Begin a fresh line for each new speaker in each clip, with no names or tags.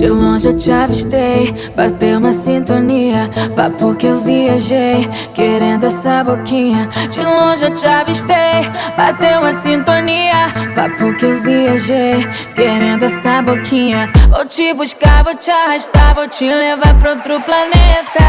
De longe eu te avistei, bateu uma sintonia. Papo que eu viajei, querendo essa boquinha. De longe eu te avistei, bateu uma sintonia. Papo que eu viajei, querendo essa boquinha. Vou te buscar, vou te arrastar, vou te levar pra outro planeta.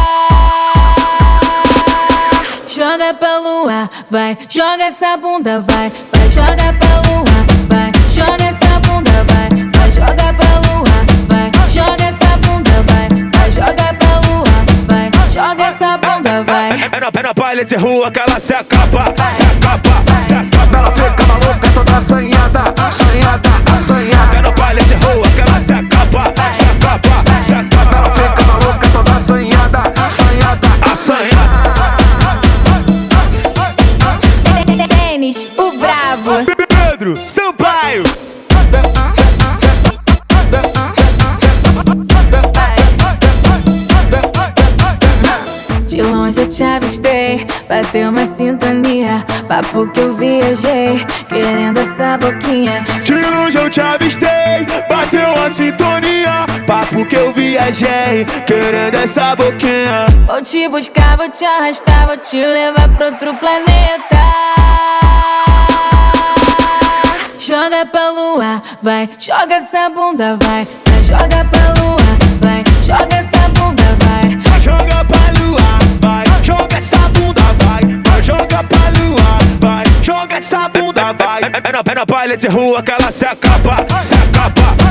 Joga pra lua, vai, joga essa bunda, vai, vai, joga pra lua, vai, joga essa bunda, vai, vai, joga pra lua, vai, joga essa bunda, vai, vai, joga pra lua, vai, joga essa bunda, vai.
É no baile de rua que ela se acaba, se acaba, se acaba.
Ela fica maluca, toda assanhada, assanhada, assanhada.
É no baile de rua que ela se acaba, se acaba, se acaba.
Ela fica maluca, toda assanhada, assanhada, assanhada.
Denis, o brabo.
Pedro Sampaio.
De longe eu te avistei, bateu uma sintonia. Papo que eu viajei, querendo essa boquinha.
De longe eu te avistei, bateu uma sintonia. Papo que eu viajei, querendo essa boquinha.
Vou te buscar, vou te arrastar, vou te levar pra outro planeta. Joga pra lua, vai, joga essa bunda, vai, vai, joga pra lua, vai, joga essa bunda, vai.
Joga pra lua, vai, joga essa bunda, vai, vai, joga pra lua, vai, joga essa bunda, vai. É no baile de rua que ela se acaba, se acaba.